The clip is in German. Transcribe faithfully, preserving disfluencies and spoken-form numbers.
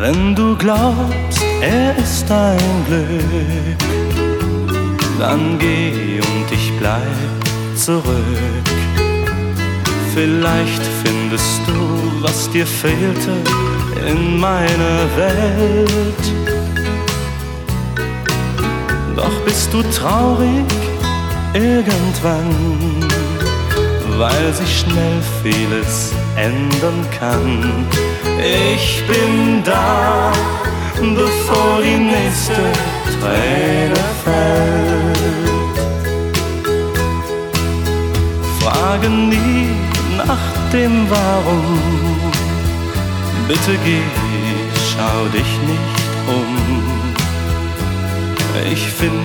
Wenn du glaubst, er ist dein Glück, dann geh und ich bleib zurück. Vielleicht findest du, was dir fehlte in meiner Welt. Doch bist du traurig irgendwann, weil sich schnell vieles ändern kann. Ich bin da, bevor die nächste Träne fällt. Frage nie nach dem Warum, bitte geh, schau dich nicht um. Ich find